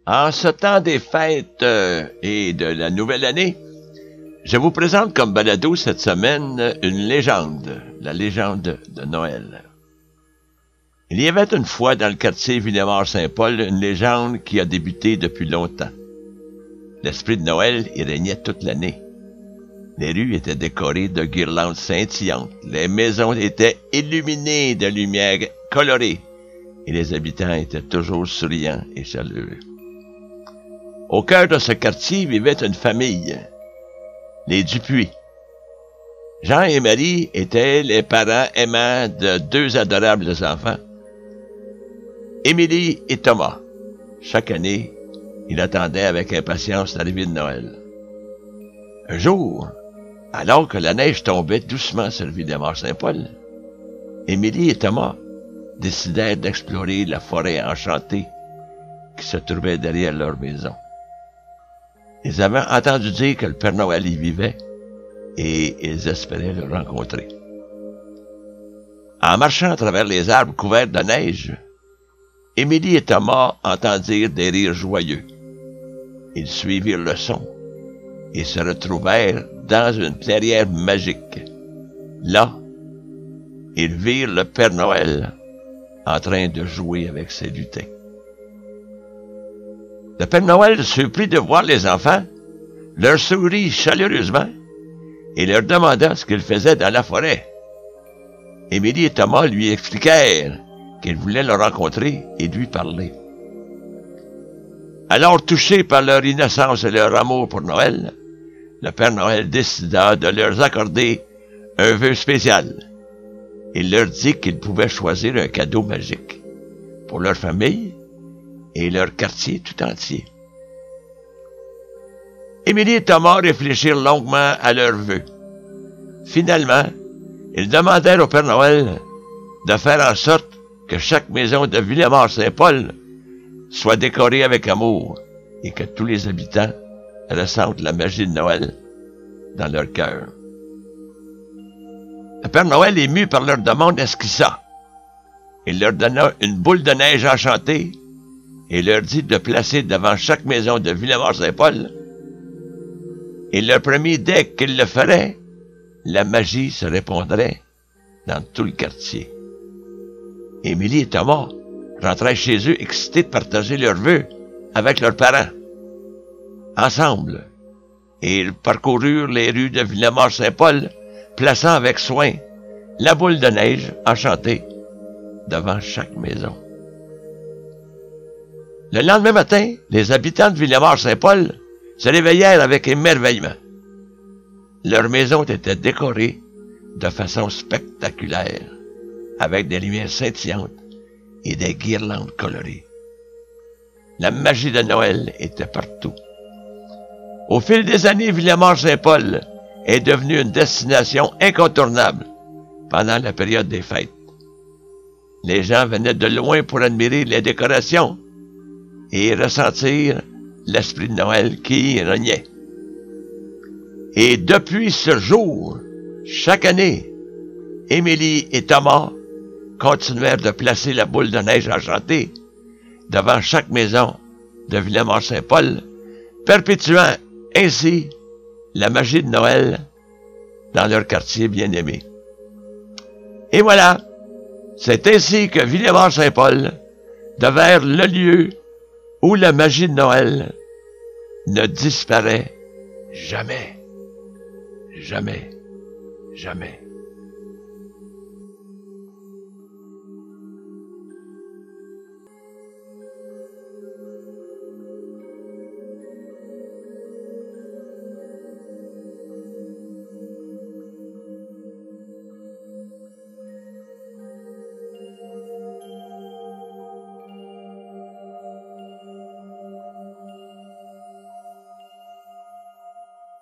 En ce temps des fêtes et de la nouvelle année, je vous présente comme balado cette semaine une légende, la légende de Noël. Il y avait une fois dans le quartier Villemort-Saint-Paul une légende qui a débuté depuis longtemps. L'esprit de Noël y régnait toute l'année. Les rues étaient décorées de guirlandes scintillantes, les maisons étaient illuminées de lumières colorées et les habitants étaient toujours souriants et chaleureux. Au cœur de ce quartier vivait une famille, les Dupuis. Jean et Marie étaient les parents aimants de deux adorables enfants, Émilie et Thomas. Chaque année, ils attendaient avec impatience l'arrivée de Noël. Un jour, alors que la neige tombait doucement sur Villemort-Saint-Paul, Émilie et Thomas décidèrent d'explorer la forêt enchantée qui se trouvait derrière leur maison. Ils avaient entendu dire que le Père Noël y vivait et ils espéraient le rencontrer. En marchant à travers les arbres couverts de neige, Émilie et Thomas entendirent des rires joyeux. Ils suivirent le son et se retrouvèrent dans une clairière magique. Là, ils virent le Père Noël en train de jouer avec ses lutins. Le Père Noël, surpris de voir les enfants, leur sourit chaleureusement et leur demanda ce qu'ils faisaient dans la forêt. Émilie et Thomas lui expliquèrent qu'ils voulaient le rencontrer et lui parler. Alors, touchés par leur innocence et leur amour pour Noël, le Père Noël décida de leur accorder un vœu spécial. Il leur dit qu'ils pouvaient choisir un cadeau magique pour leur famille et leur quartier tout entier. Émilie et Thomas réfléchirent longuement à leurs vœux. Finalement, ils demandèrent au Père Noël de faire en sorte que chaque maison de Villemort-Saint-Paul soit décorée avec amour et que tous les habitants ressentent la magie de Noël dans leur cœur. Le Père Noël, ému par leur demande, esquissa. Il leur donna une boule de neige enchantée et leur dit de placer devant chaque maison de Villemort-Saint-Paul. Il leur promit dès qu'ils le feraient, la magie se répandrait dans tout le quartier. Émilie et Thomas rentrèrent chez eux excités de partager leurs vœux avec leurs parents. Ensemble, ils parcoururent les rues de Villemort-Saint-Paul, plaçant avec soin la boule de neige enchantée devant chaque maison. Le lendemain matin, les habitants de Villemort-Saint-Paul se réveillèrent avec émerveillement. Leurs maisons étaient décorées de façon spectaculaire, avec des lumières scintillantes et des guirlandes colorées. La magie de Noël était partout. Au fil des années, Villemort-Saint-Paul est devenue une destination incontournable pendant la période des fêtes. Les gens venaient de loin pour admirer les décorations et ressentir l'esprit de Noël qui y régnait. Et depuis ce jour, chaque année, Émilie et Thomas continuèrent de placer la boule de neige enchantée devant chaque maison de Villemort-Saint-Paul, perpétuant ainsi la magie de Noël dans leur quartier bien-aimé. Et voilà, c'est ainsi que Villemort-Saint-Paul devint le lieu où la magie de Noël ne disparaît jamais, jamais, jamais.